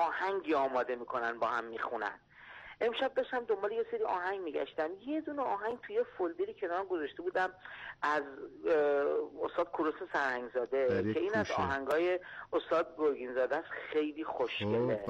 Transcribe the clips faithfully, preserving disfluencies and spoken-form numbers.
آهنگی آماده میکنن با هم میخونن. امشب داشتم دنبال یه سری آهنگ میگشتم، یه دونه آهنگ توی فولدری کنارم گذاشته بودم از استاد کوروش سرهنگزاده که این از آهنگای استاد گرگینزاده است، خیلی خوشگله.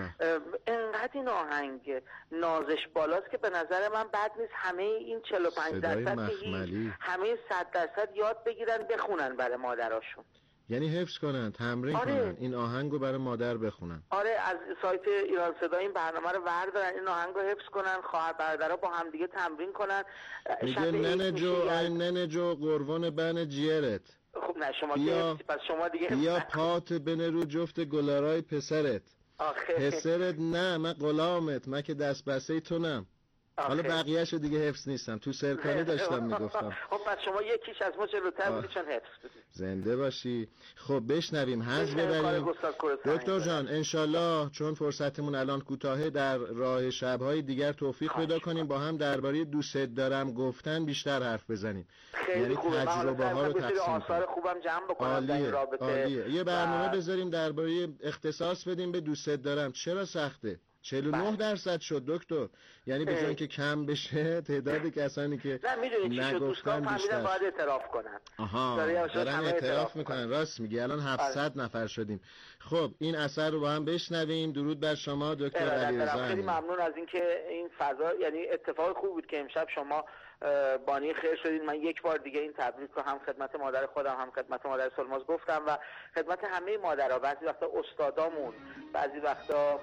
انقدر این آهنگ نازش بالاست که به نظر من بد نیست همه این چهل و پنج درصد که همه صد درصد یاد بگیرن بخونن برای مادراشون، یعنی حفظ کنن، تمرین آره. کنن این آهنگو برای مادر بخونن. آره از سایت ایران صدا این برنامه رو بردارن، این آهنگو حفظ کنن، خواهر برادرها با هم دیگه تمرین کنن. میگه ننه جو آی ننه جو قربون بن جیرت. خب نه شما بیا که پس شما دیگه بیا پات بنه رو جفت گلارای پسرت. آخه پسرت نه من غلامت، من که دست بسته تونم. حالا بقیه‌شو دیگه حفظ نیستم، تو سرکانی داشتم میگفتم. خب پس شما یکیش از ما جلوتر بودی چون حفظ بودی. زنده باشی. خب بشنویم حظ ببریم دکتر جان انشالله، چون فرصتمون الان کوتاهه در راه شب‌های دیگر توفیق پیدا کنیم با هم درباره دوست دارم گفتن بیشتر حرف بزنیم. یعنی تجربه ها رو تقسیم آثار خوبم جمع بکنم در این رابطه. عالیه. یه برنامه و... بذاریم درباره اختصاص بدیم به دوست دارم. چرا سخته؟ چهل و نه درصد شد دکتر، یعنی به جای که کم بشه تعداد کسانی که نه میدونی چی شد، دوستان فهمیدن باید اعتراف کنن. آها دارن اعتراف میکنن. راست میگی، الان هفتصد نفر شدیم. خب این اثر رو با هم بشنویم. درود بر شما دکتر علیرضا. خیلی ممنون از اینکه این فضا، یعنی اتفاق خوب بود که امشب شما بانی خیر شدید. من یک بار دیگه این تبریک رو هم خدمت مادر خودم هم خدمت مادر سلماز گفتم و خدمت همه مادرها، بعضی وقتا استادامون، بعضی وقتا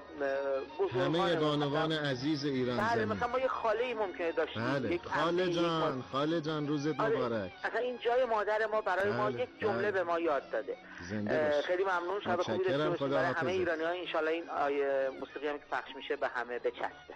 همه بانوان عزیز ایران زمین. بله مثلا ما یه خاله ممکنه داشتیم. بله خاله جان، خاله جان روزت مبارک. اصلا این جای مادر ما برای ما یک جمله به ما یاد داده. خیلی ممنون. شب خوبی داشته باشید. برای همه ایرانی‌ها ان شاءالله این آیه موسیقی هم که پخش میشه به همه بچسبه.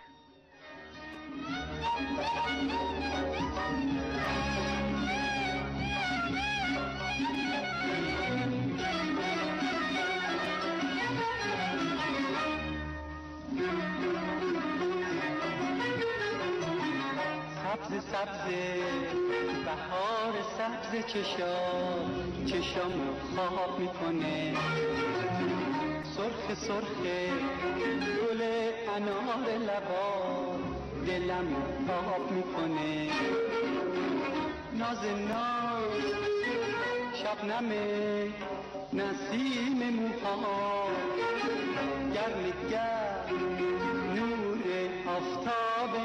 سبز سبز بهار سبز چشام چشام خواب میکنه، سرخ سرخ گل انار لبا دلم خواب میکنه، ناز ناز شبنم نسیم موها گرم گرم نور آفتاب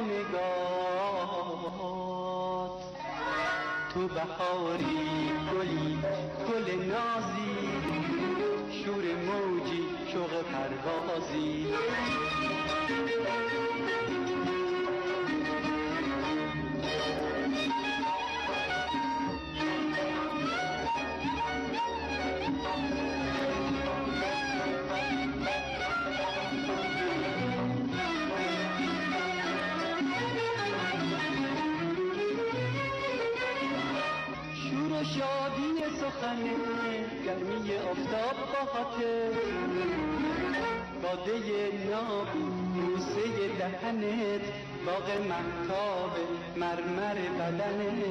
نگات، تو بهاری گلی گل نازی شور موجی شوق پروازی، شادی سخنه گرمی آفتاب باهاته، باده ناب بوسه دهنت باغ مهتاب مرمر بدنت،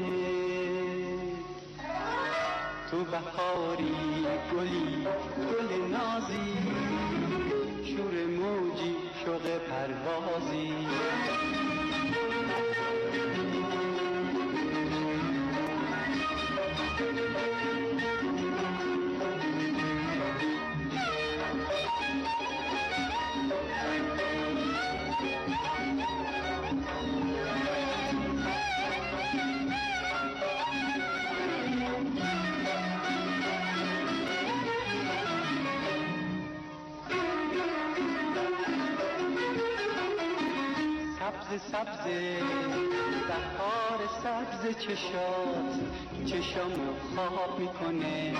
تو بهاری گلی گل نازی شور موجی شوق پروازی، سبز سبز بهار سبز چشات چشام خواب میکنه،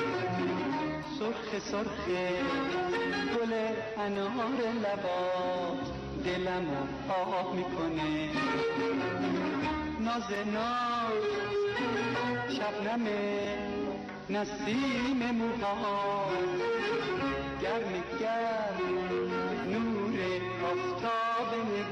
سرخ سرخ گل انار لبات دلم آب میکنه، ناز ناز شبنم نسیم موها گرم گرم نور آفتاب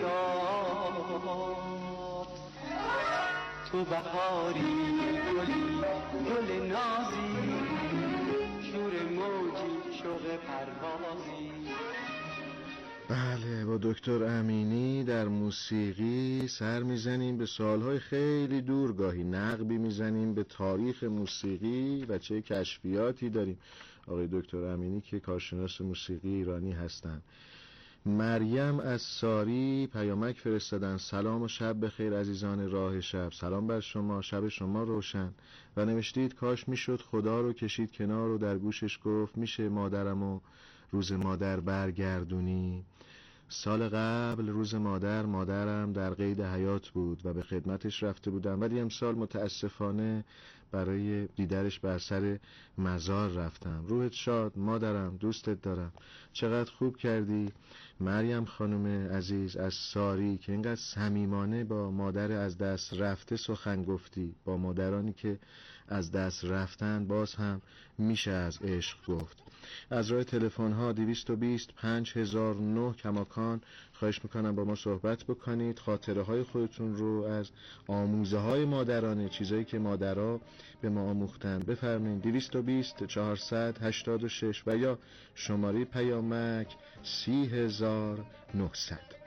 نگات، تو بهاری گلی گل نازی شور موجی شوق پروازی. بله، با دکتر امینی در موسیقی سر میزنیم به سالهای خیلی دور، گاهی نقبی میزنیم به تاریخ موسیقی و چه کشفیاتی داریم. آقای دکتر امینی که کارشناس موسیقی ایرانی هستند. مریم از ساری پیامک فرستادن: سلام و شب بخیر عزیزان راه شب. سلام بر شما، شب شما روشن. و نوشتید کاش میشد خدا رو کشید کنار و در گوشش گفت میشه مادرم و روز مادر برگردونی. سال قبل روز مادر مادرم در قید حیات بود و به خدمتش رفته بودم، ولی امسال متاسفانه برای دیدارش بر سر مزار رفتم. روحت شاد مادرم، دوستت دارم. چقدر خوب کردی مریم خانم عزیز از ساری که اینقدر صمیمانه با مادر از دست رفته سخن گفتی. با مادرانی که از دست رفتن باز هم میشه از عشق گفت. از راه تلفن ها دویست و بیست پنج هزار و نه کماکان خواهش میکنم با ما صحبت بکنید، خاطره های خودتون رو از آموزه های مادرانه، چیزایی که مادرها به ما آموختن بفرمایید. دویست و بیست چهارصد هشتاد و شش و یا شماره پیامک سی هزار و نهصد.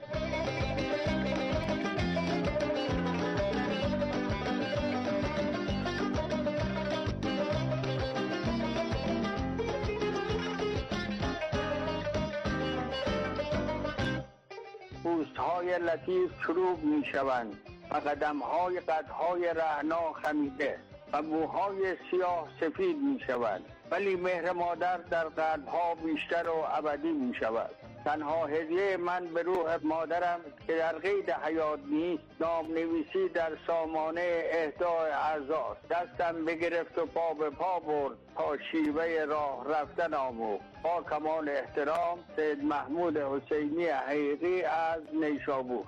پوست‌های لطیف چروب می‌شوند و قدم‌های قدهای رعنا خمیده و موهای سیاه سفید می‌شوند، ولی مهر مادر در قلب‌ها بیشتر و ابدی می‌شود. تنها هدیه من به روح مادرم که در قید حیات نیست نام‌نویسی در سامانه اهدای اعضاست. دستم بگرفت و پا به پا برد تا شیوه راه رفتن آموخت. با کمال احترام، سید محمود حسینی حقیقی از نیشابور.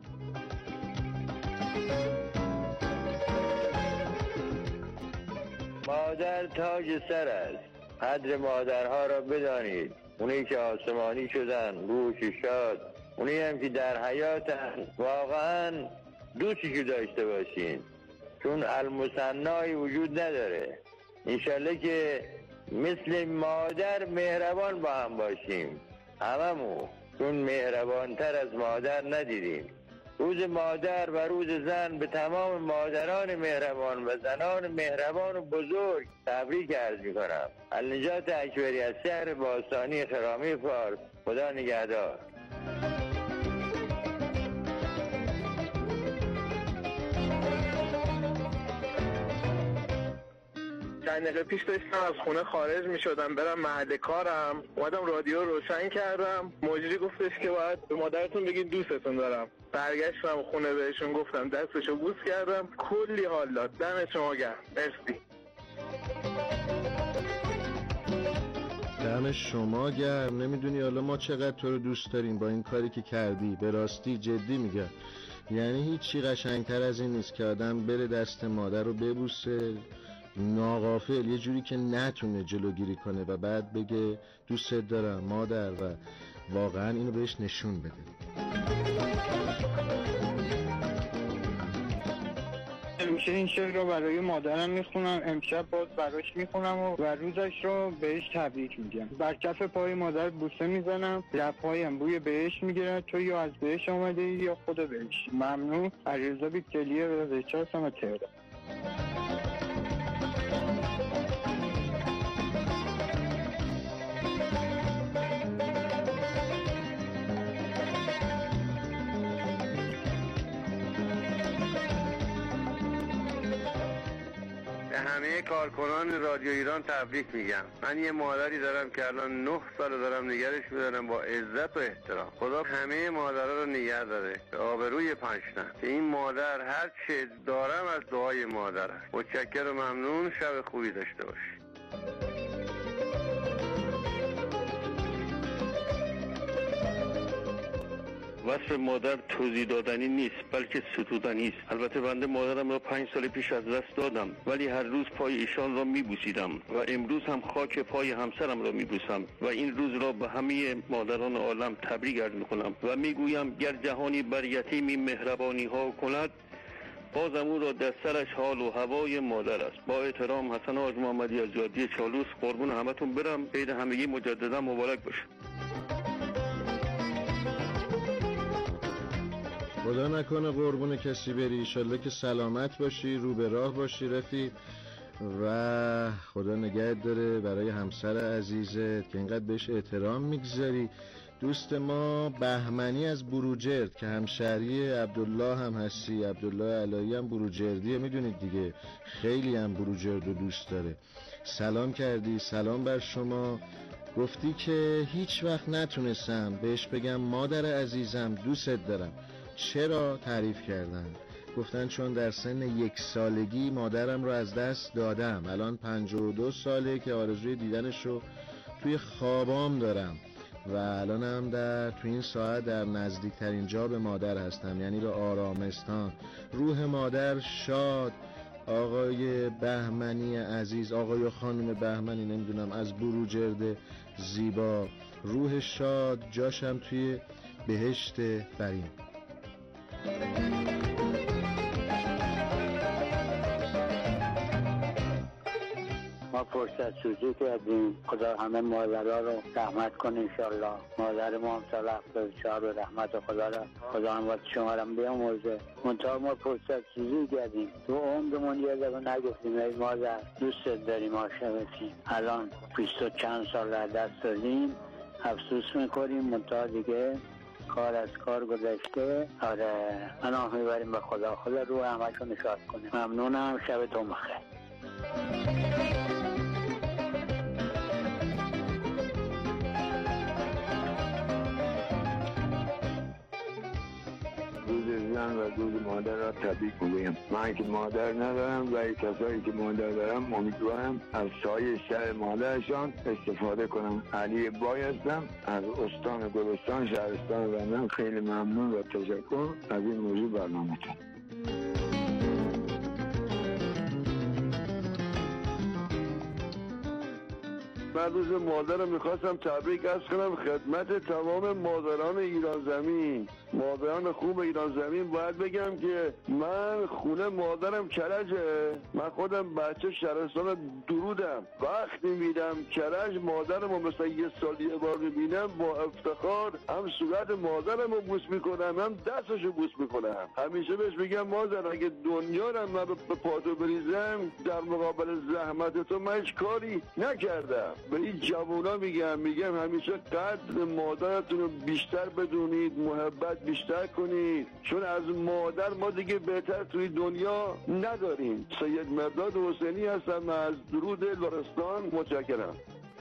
مادر تاج سر است. قدر مادرها را بدانید. اونی که آسمانی شدن، روح شاد، اونی هم که در حیاتن، واقعا دوستشو داشته باشین، چون المثنایی وجود نداره. انشالله که مثل مادر مهربان با هم باشیم هممون، چون مهربانتر از مادر ندیدیم. روز مادر و روز زن به تمام مادران مهربان و زنان مهربان و بزرگ تبریک عرض می‌کنم. النجات اکبری از شهر باستانی خرامی فارس. خدا نگهدار. چند دقیقه پیش داشتم از خونه خارج می شدم برم محل کارم، اومدم رادیو روشن کردم، مجری گفتش که باید به مادرتون بگید دوستتون دارم. برگشتم خونه بهشون گفتم، دستشو بوس کردم، کلی حال داد. دم شما گرم. مرسی. دم شما گرم. نمیدونی حالا ما چقدر تو رو دوست داریم با این کاری که کردی. به راستی جدی میگم، یعنی هیچی قشنگتر از این نیست که آدم بره دست مادر رو ببوسه ناغافل، یه جوری که نتونه جلوگیری کنه و بعد بگه دوستت دارم مادر و واقعا اینو بهش نشون بده. همیشه این شعر رو برای مادرم میخونم، امشب باز براش میخونم و, و روزش رو بهش تبریک میگم. بر کف پای مادر بوسه میزنم، لبهایم بوی بهش میگیرن، تو یا از بهش آمده یا خود بهش. ممنون. علیرضا بیکتلیه و ریچارد هم تهران. همه کارکنان رادیو ایران تبریک میگم. من یه مادری دارم که الان نه سال دارم نگرش میدارم با عزت و احترام. خدا همه مادرها رو نگه داره به آبروی پنجتن. که این مادر هر چه دارم از دعای مادر است. متشکرم و ممنون. شب خوبی داشته باشید. وصف مادر توضیح دادنی نیست بلکه ستودنی است. البته بنده مادرم را پنج سال پیش از دست دادم، ولی هر روز پای ایشان را میبوسیدم و امروز هم خاک پای همسرم را میبوسم و این روز را به همه مادران عالم تبریک عرض میکنم و میگویم گر جهانی بر یتیمی مهربانی ها کند، بازم او را در سرش حال و هوای مادر است. با احترام، حسن حاج محمدی از جاده چالوس. قربون همتون برم. عید همگی مجددا مبارک باشه. خدا نکنه قربون کسی بری، ایشالله که سلامت باشی، رو به راه باشی رفیق، و خدا نگهت داره برای همسر عزیزت که اینقدر بهش احترام میگذاری. دوست ما بهمنی از بروجرد که همشهری عبدالله هم هستی، عبدالله علایی هم بروجردیه، میدونید دیگه، خیلی هم بروجرد رو دوست داره. سلام کردی، سلام بر شما. گفتی که هیچ وقت نتونستم بهش بگم مادر عزیزم دوست دارم. چرا؟ تعریف کردن، گفتن چون در سن یک سالگی مادرم رو از دست دادم، الان پنجاه و دو ساله که آرزوی دیدنش رو توی خوابام دارم و الانم در توی این ساعت در نزدیکترین جا به مادر هستم، یعنی به آرامستان. روح مادر شاد. آقای بهمنی عزیز، آقای و خانم بهمنی، نمیدونم، از بروجرد زیبا، روح شاد، جاشم توی بهشت فرین. ما فرصت سوزی کردیم، خدا همه مادرها رو رحمت کنه انشالله. مادر ما هم سال هفتاد و چهار به رحمت خدا را خدا هم شما را بیامرزه. منتها ما فرصت سوزی کردیم، تو عمرمون یه دفعه نگفتیم ای مادر دوست داریم، عاشقتیم. الان بیست و چند سال را دست دادیم، افسوس میکنیم، منتها دیگه کار از کار گذشته. آره پناه میبریم به خدا، خدا رو همشون شاد کنه. ممنونم، شبتون بخیر. زن و روز مادر را تبریک میگویم. من که مادر ندارم و کسایی که مادر دارم امیدوارم از سایه شهر مادرشان استفاده کنم. علی بای هستم از استان گلستان، شهرستان بندم. خیلی ممنون و تشکر از این موضوع برنامه‌تون. من روز مادرم میخواستم تبریک عرض کنم خدمت تمام مادران ایران زمین، مادران خوب ایران زمین. باید بگم که من خونه مادرم کرجه، من خودم بچه شهرستان درودم. وقتی میرم کرج مادرم رو مثلا یه سال یه بار میبینم، با افتخار هم صورت مادرم رو بوس میکنم هم دستش رو بوس میکنم. همیشه بهش میگم مادر اگه دنیا رو من به پاتو بریزم در مقابل زحمت تو من هیچ کاری نکردم. به این جوونا میگم میگم همیشه قدر مادرتون رو بیشتر بدونید، محبت بیشتر کنید، چون از مادر ما دیگه بهتر توی دنیا نداریم. سید مرداد حسینی هستم از درود لرستان. متشکرم.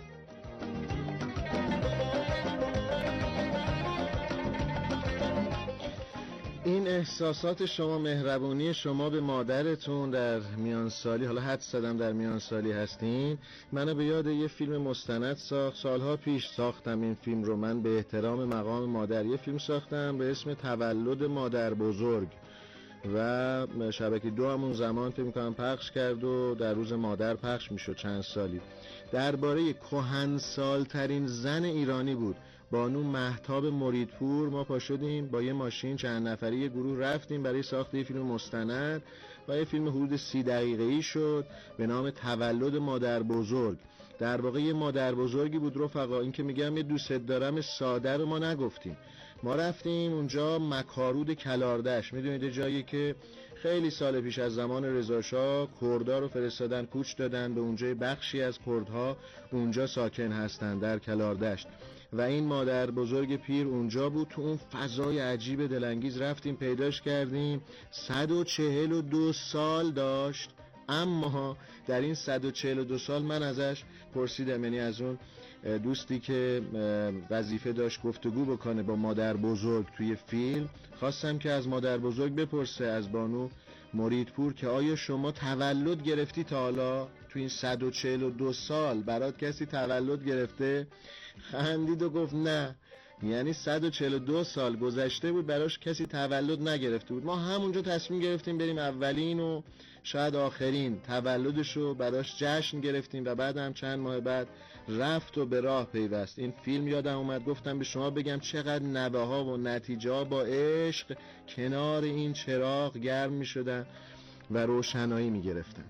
این احساسات شما، مهربونی شما به مادرتون در میانسالی، حالا حد زدم در میانسالی هستین، منو به یاد یه فیلم مستند ساخت. سالها پیش ساختم این فیلم رو، من به احترام مقام مادر یه فیلم ساختم به اسم تولد مادر بزرگ و شبکه دو همون زمان فکر می‌کنم پخش کرد و در روز مادر پخش میشد چند سالی. درباره کهنسال‌ترین زن ایرانی بود، بانو مهتاب مریدپور. ما پا شدیم با یه ماشین چند نفری، یه گروه رفتیم برای ساخت یه فیلم مستند و یه فیلم حدود سی دقیقه‌ای شد به نام تولد مادر بزرگ. در واقع یه مادر بزرگی بود رفقا. این که میگم یه دوست دارم ساده رو ما نگفتیم. ما رفتیم اونجا مکارود کلاردش، میدونید جایی که خیلی سال پیش از زمان رضا شاه کردها رو فرستادن کوچ دادن به اونجا، بخشی از کردها اونجا ساکن هستن در کلاردشت و این مادر بزرگ پیر اونجا بود. تو اون فضای عجیب دلانگیز رفتیم پیداش کردیم. صد و چهل و دو سال داشت، اما در این صد و چهل و دو سال من ازش پرسیدم، یعنی از اون دوستی که وظیفه داشت گفتگو بکنه با مادر بزرگ توی فیلم، خواستم که از مادر بزرگ بپرسه، از بانو مریدپور، که آیا شما تولد گرفتی تا حالا؟ تو این صد و چهل و دو سال برات کسی تولد گرفته؟ خندید و گفت نه. یعنی صد و چهل و دو سال گذشته بود براش کسی تولد نگرفته بود. ما همونجا تصمیم گرفتیم بریم اولین و شاید آخرین تولدشو براش جشن گرفتیم و بعد هم چند ماه بعد رفت و به راه پیوست. این فیلم یادم اومد گفتم به شما بگم چقدر نوه ها و نتیجه ها با عشق کنار این چراغ گرم می شدن و روشنایی می گرفتن.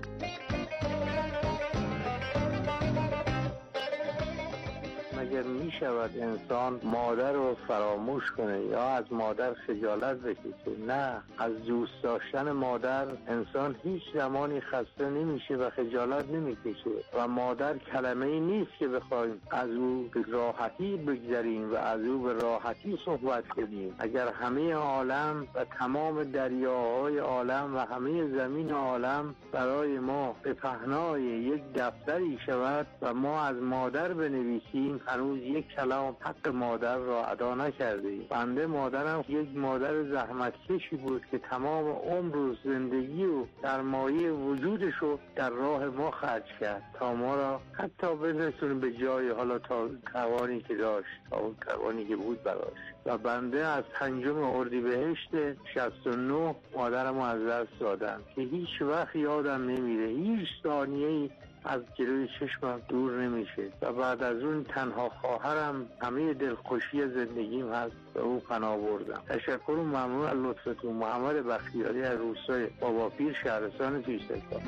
مگر میشه شود انسان مادر رو فراموش کنه یا از مادر خجالت بکشه. نه، از دوست داشتن مادر انسان هیچ زمانی خسته نمیشه و خجالت نمیکشه و مادر کلمه ای نیست که بخوایم از او به راحتی بگذریم و از او به راحتی صحبت کنیم. اگر همه عالم و تمام دریاهای عالم و همه زمین عالم برای ما به پهنای یک دفتری شود و ما از مادر بنویسیم، هنوز یک کلام حق مادر را ادا نکردیم. بنده مادرم یک مادر زحمتکشی بود که تمام عمر و زندگی و سرمایه وجودش رو در راه ما خرج کرد تا ما را حتی برسونه به جای حالا تا توانی که داشت، تا اون توانی که بود براش. و بنده از پنجم اردیبهشت شصت و نه مادرم رو از دست دادم که هیچ وقت یادم نمیره، هیچ ثانیه‌ای از جلوی چشمم دور نمیشه. و بعد از اون تنها خواهرم همه دلخوشی زندگیم هست و او پناه بردم. تشکر و ممنون از لطفتون. محمد بختیاری از روستای باباپیر، شهرستان پیشتکان.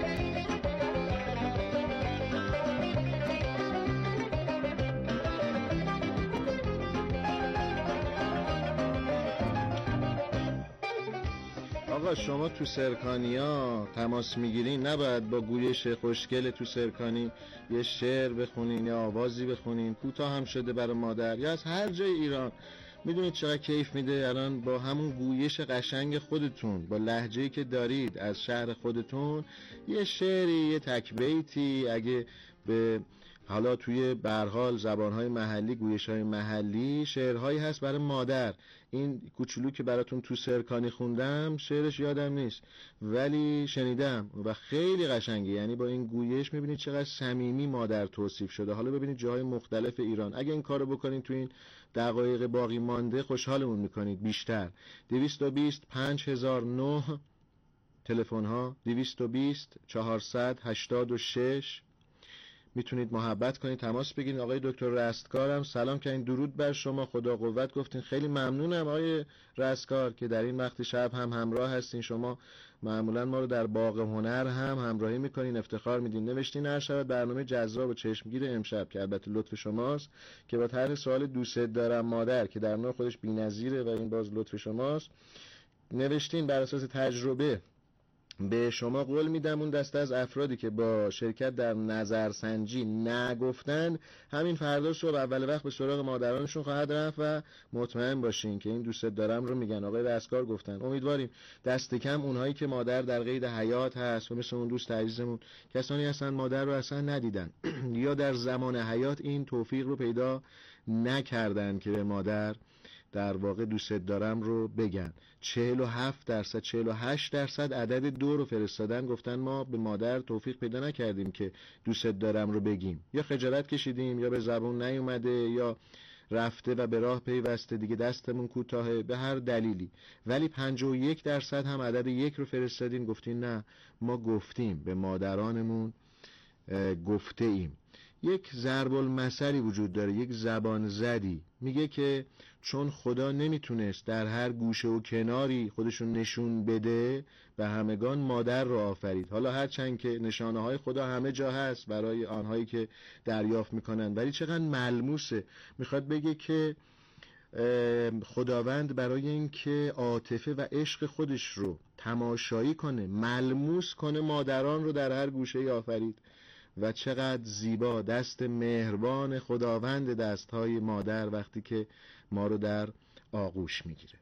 آقا شما تو سرکانیا تماس میگیرین، نباید با گویش خوشگل تو سرکانی یه شعر بخونین یا آوازی بخونین، کوتاه هم شده برای مادر یا از هر جای ایران. میدونید چقدر کیف میده الان با همون گویش قشنگ خودتون، با لهجه‌ای که دارید از شهر خودتون، یه شعری، یه تک بیتی، اگه به حالا توی به هر حال زبان‌های محلی، گویش‌های محلی، شعرهایی هست برای مادر. این کوچولو که براتون تو سرکانی خوندم شعرش یادم نیست ولی شنیدم و خیلی قشنگه. یعنی با این گویش میبینید چقدر صمیمی مادر توصیف شده. حالا ببینید جاهای مختلف ایران اگه این کارو بکنید تو این دقایق باقی مانده خوشحالمون میکنید بیشتر. دویست و بیست پنج هزار و نه تلفن ها، دویست و بیست چهارصد هشتاد و شش میتونید محبت کنید، تماس بگیرید. آقای دکتر رستگارم سلام کنید، درود بر شما، خدا قوت گفتین. خیلی ممنونم آقای رستگار که در این وقت شب هم همراه هستین. شما معمولا ما رو در باغ هنر هم همراهی میکنین، افتخار میدین. نوشتین هر شب برنامه جذاب و چشمگیر امشب که البته لطف شماست که با طرح سوال دوست دارم مادر که در نوع خودش بی‌نظیره و این باز لطف شماست، نوشتین بر اساس تجربه به شما قول میدم اون دسته از افرادی که با شرکت در نظرسنجی نگفتن همین فردا صبح اول وقت به سراغ مادرانشون خواهد رفت و مطمئن باشین که این دوست دارم رو میگن. آقای رستگار گفتن. امیدواریم دست کم اونهایی که مادر در قید حیات هست و مثل اون دوست عزیزمون کسانی هستن مادر رو اصلا ندیدن یا در زمان حیات این توفیق رو پیدا نکردن که به مادر در واقع دوست دارم رو بگن. چهل و هفت درصد چهل و هشت درصد عدد دو رو فرستادن، گفتن ما به مادر توفیق پیدا نکردیم که دوست دارم رو بگیم، یا خجالت کشیدیم یا به زبون نیومده یا رفته و به راه پیوسته دیگه دستمون کوتاهه، به هر دلیلی. ولی پنجاه و یک درصد هم عدد یک رو فرستادین، گفتین نه ما گفتیم، به مادرانمون گفته ایم. یک ضرب المثلی وجود داره، یک زبان زدی میگه که چون خدا نمیتونست در هر گوشه و کناری خودشون نشون بده به همگان مادر رو آفرید. حالا هرچند که نشانه های خدا همه جا هست برای آنهایی که دریافت میکنن، ولی چقدر ملموسه. میخواد بگه که خداوند برای اینکه عاطفه و عشق خودش رو تماشایی کنه، ملموس کنه، مادران رو در هر گوشه آفرید. و چقدر زیبا دست مهربان خداوند دستهای مادر وقتی که ما رو در آغوش میگیره.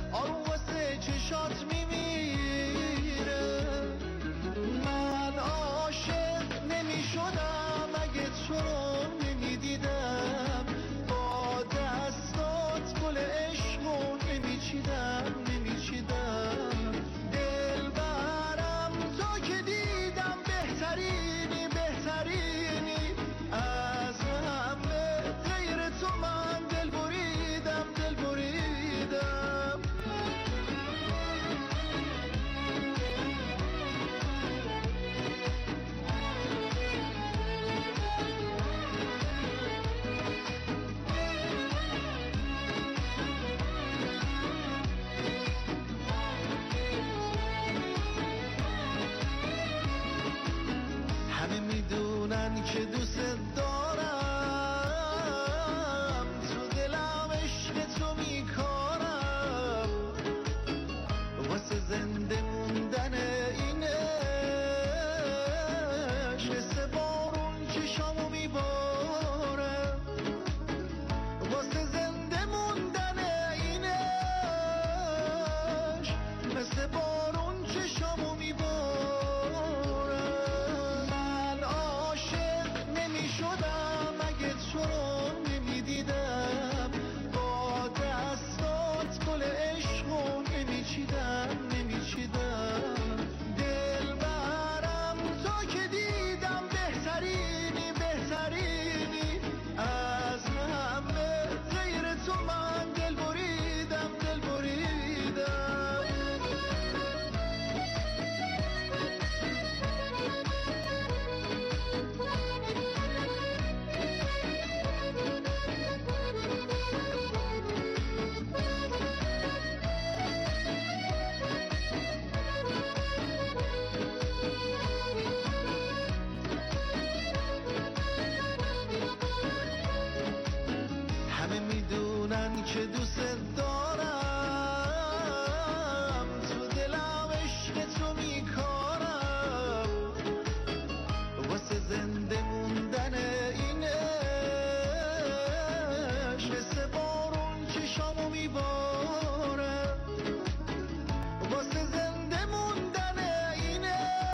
چشات میمیره. من که دوست دارم، تو دلم عشق تو میکارم، واسه زنده موندن این عشق مثل بارون چشامو میبارم، واسه زنده موندن این عشق مثل بارون چشامو میبارم. من عاشق نمیشدم اگه تو رو نمیدیدم، با دستات گل عشقو نمیچیدم نمیچیدم. دل برم تو که دیدم بهترینی بهترینی از همه، غیر تو من دل بریدم دل بریدم. همه میدونن که دوست دارم، تو دلم عشق تو میکارم، واسه زنده موندن این عشق مثل بارون چشامو میبارم، واسه زنده موندن این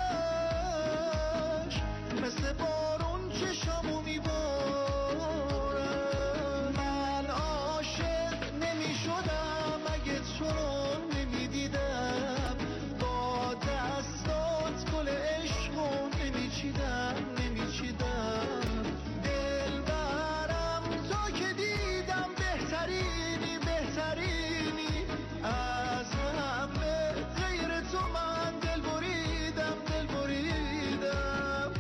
عشق مثل بارون چشامو میبارم. من عاشق نمیشدم اگه تو رو نمیدیدم، با دستات گل عشقو نمیچیدم نمیچیدم. دل برم تو که دیدم بهترینی بهترینی از همه، غیر تو من دل بریدم دل بریدم.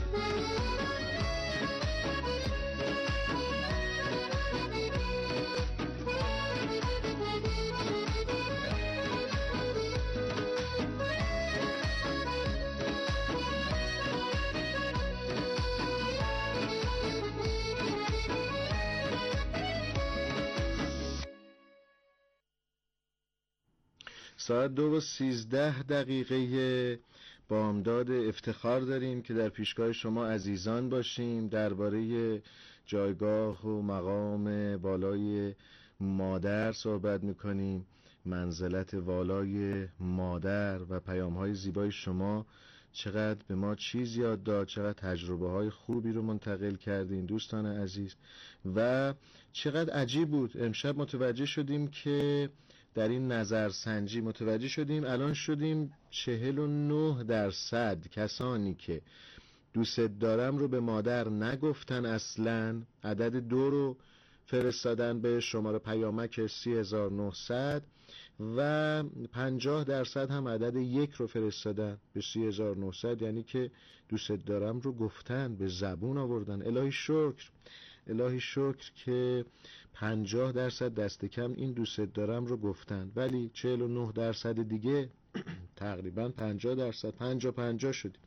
ساعت دو و سیزده دقیقه بامداد افتخار داریم که در پیشگاه شما عزیزان باشیم. درباره جایگاه و مقام بالای مادر صحبت میکنیم، منزلت والای مادر و پیام‌های زیبای شما چقدر به ما چیز یاد داد، چقدر تجربه های خوبی رو منتقل کردین دوستان عزیز. و چقدر عجیب بود امشب متوجه شدیم که در این نظرسنجی متوجه شدیم الان شدیم چهل و نه درصد کسانی که دوست دارم رو به مادر نگفتن اصلا، عدد دو رو فرستادن به شماره پیامک سی هزار و نهصد و پنجاه درصد هم عدد یک رو فرستادن به سی هزار و نهصد، یعنی که دوست دارم رو گفتن، به زبون آوردن. الهی شکر، الهی شکر که پنجاه درصد دست کم این دوست دارم رو گفتن، ولی چهل و نه درصد دیگه تقریبا پنجاه درصد پنجاه پنجاه شدیم.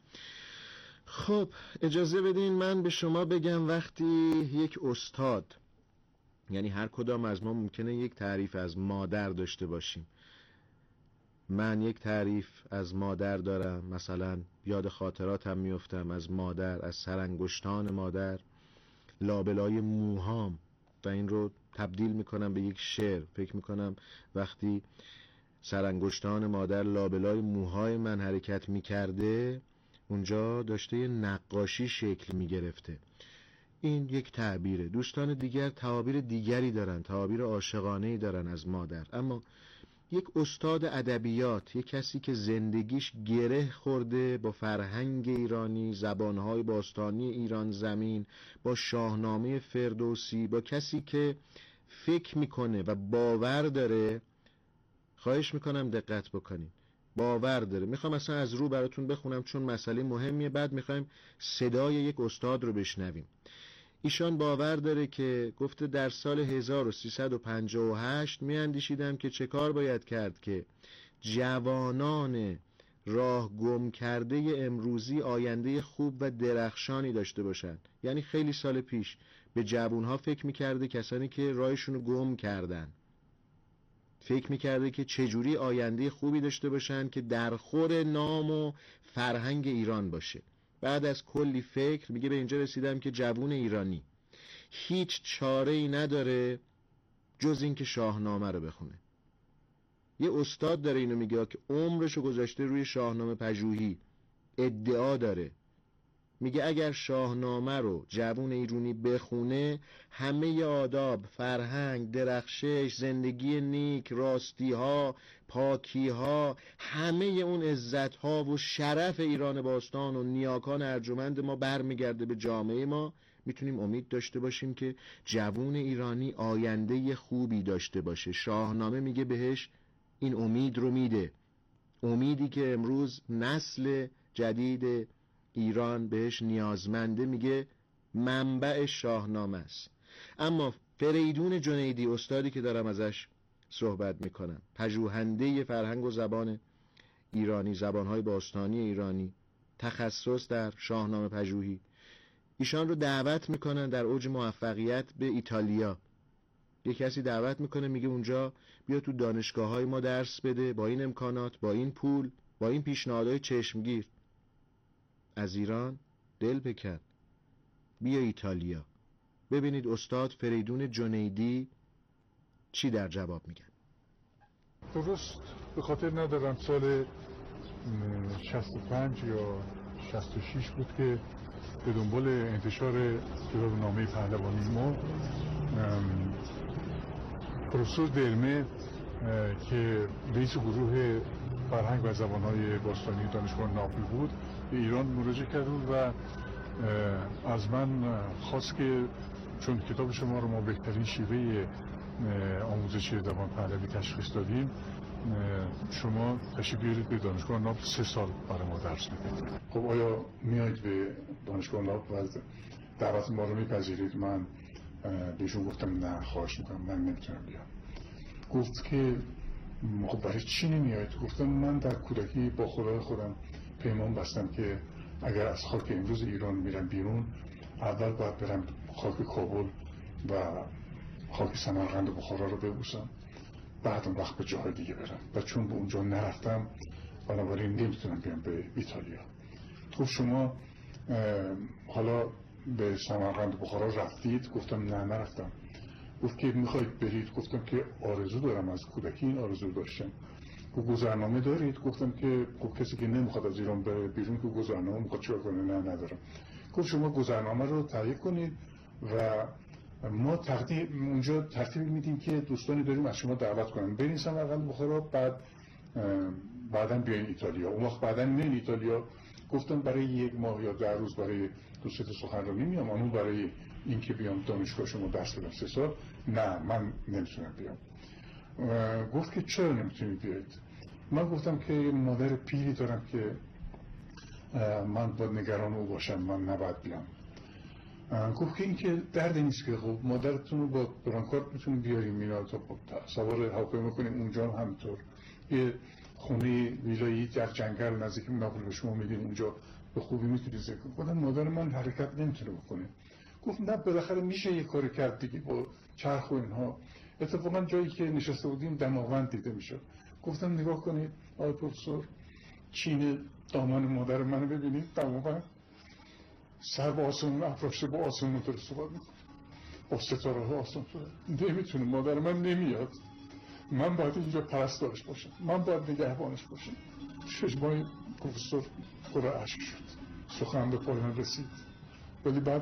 خب اجازه بدین من به شما بگم وقتی یک استاد، یعنی هر کدام از ما ممکنه یک تعریف از مادر داشته باشیم. من یک تعریف از مادر دارم، مثلا یاد خاطراتم میفتم از مادر، از سرانگشتان مادر، لابلای موهام، و این رو تبدیل میکنم به یک شعر. فکر میکنم وقتی سرانگشتان مادر لابلای موهای من حرکت میکرده، اونجا داشته یه نقاشی شکل میگرفته. این یک تعبیره. دوستان دیگر تعابیر دیگری دارن، تعابیر عاشقانه‌ای دارن از مادر. اما یک استاد ادبیات، یک کسی که زندگیش گره خورده با فرهنگ ایرانی، زبانهای باستانی ایران زمین، با شاهنامه فردوسی، با کسی که فکر میکنه و باور داره، خواهش میکنم دقت بکنین، باور داره. میخوام اصلا از رو براتون بخونم چون مسئله مهمیه، بعد میخوایم صدای یک استاد رو بشنویم. ایشان باور داره که گفته در سال هزار و سیصد و پنجاه و هشت می اندیشیدم که چه کار باید کرد که جوانان راه گم کرده امروزی آینده خوب و درخشانی داشته باشن. یعنی خیلی سال پیش به جوانها فکر میکرده، کسانی که راهشون رو گم کردن، فکر میکرده که چجوری آینده خوبی داشته باشن که در خور نام و فرهنگ ایران باشه. بعد از کلی فکر میگه به اینجا رسیدم که جوون ایرانی هیچ چاره ای نداره جز این که شاهنامه رو بخونه. یه استاد داره اینو میگه که عمرشو گذاشته روی شاهنامه پژوهی، ادعا داره، میگه اگر شاهنامه رو جوون ایرانی بخونه همه آداب، فرهنگ، درخشش، زندگی نیک، راستی ها، پاکی ها، همه اون عزت ها و شرف ایران باستان و نیاکان ارجمند ما برمیگرده به جامعه ما. میتونیم امید داشته باشیم که جوون ایرانی آینده خوبی داشته باشه. شاهنامه میگه بهش این امید رو میده، امیدی که امروز نسل جدید ایران بهش نیازمنده. میگه منبع شاهنامه است. اما فریدون جنیدی، استادی که دارم ازش صحبت میکنم، پژوهنده فرهنگ و زبان ایرانی، زبانهای باستانی ایرانی، تخصص در شاهنامه پژوهی، ایشان رو دعوت میکنن در اوج موفقیت به ایتالیا. یک کسی دعوت میکنه میگه اونجا بیا تو دانشگاه‌های ما درس بده، با این امکانات، با این پول، با این پیشنهادهای چشمگیر. از ایران دل بکن، بیا ایتالیا. ببینید استاد فریدون جنیدی چی در جواب میگن. درست به خاطر ندارم سال شصت و پنج یا شصت و شش بود که به دنبال انتشار کتابنامه پهلوانی ما پروفسور درمه که رئیس گروه فرهنگ و زبانهای باستانی دانشگاه ناپل بود به ایران مراجعه کرد و از من خواست که چون کتاب شما رو ما بهترین شیوه آموزش زبان پهلوی تشخیص دادیم، شما تشریف بیارید به دانشگاه ناپل، سه سال برای ما درس میدید. خب آیا میایید به دانشگاه ناپل و دعوت ما رو میپذیرید؟ من بهشون گفتم نه خواهش میکنم، من نمیتونم بیام. گفت که خب برای چی نمیایید؟ گفتم من در کودکی با خدای خودم پیمان بستم که اگر از خاک امروز ایران میرم بیرون، اول باید برم خاک کابل و خاک سمرقند و بخارا رو ببوسم، بعد اون وقت به جاهای دیگه برم. و چون به اونجا نرفتم بنابراین نمیتونم بیام به ایتالیا. گفت شما حالا به سمرقند و بخارا رفتید؟ گفتم نه نرفتم. گفت که میخواید برید؟ گفتم که آرزو دارم، از کودکی این آرزو داشتم. گفت گذرنامه دارید؟ گفتم که خب کسی که نمیخواد از ایران بره بیرون که گذرنامه میخواد چیکار کنه؟ نه ندارم. گفت شما گذرنامه رو تهیه کنید و ما تقدیم اونجا ترتیب میدیم که دوستانی داریم از شما دعوت کنن برین سمرقند بخارا، بعد بعداً بیاین ایتالیا. اون وقت بعداً میاین ایتالیا. گفتم برای یک ماه یا ده روز برای دو سه تا سخنرانی میام، اما برای اینکه بیام دانشگاه شما درس بدم سه سال نه من نمیتونم بیام. گفت که چرا نمیتونید بیاید؟ من گفتم که مادر پیری دارم که من باید نگران او باشم، من نباید بیام. گفت که این که درد نیست که خب مادرتون رو با برانکارت میتونید بیاریم اینا تا سوار هواپیما کنیم اونجا، هم همینطور یه خونه ویلایی در جنگل نزدیک ناپل به شما میدیم، اونجا به خوبی میتونید ذکر کنید. گفتم مادر من حرکت نمیتونه بکنه. گفت نه بالاخره میشه یه کاری کرد دیگه با چرخ و اینها. اتفاقا جایی که نشسته بودیم دماوند دیده میشد. گفتم نگاه کنید آقای پروفسور، چین دامان مادر منو ببینید، دماوند، سر با آسمون افراشته، با آسمون تو صحبت میکنه، با ستاره ها آسمون تو نمیتونه. مادر من نمیاد، من باید اینجا پرستارش باشم، من باید نگهبانش باشم. چشمای پروفسور پر اشک شد، سخن به پایان رسید. ولی بعد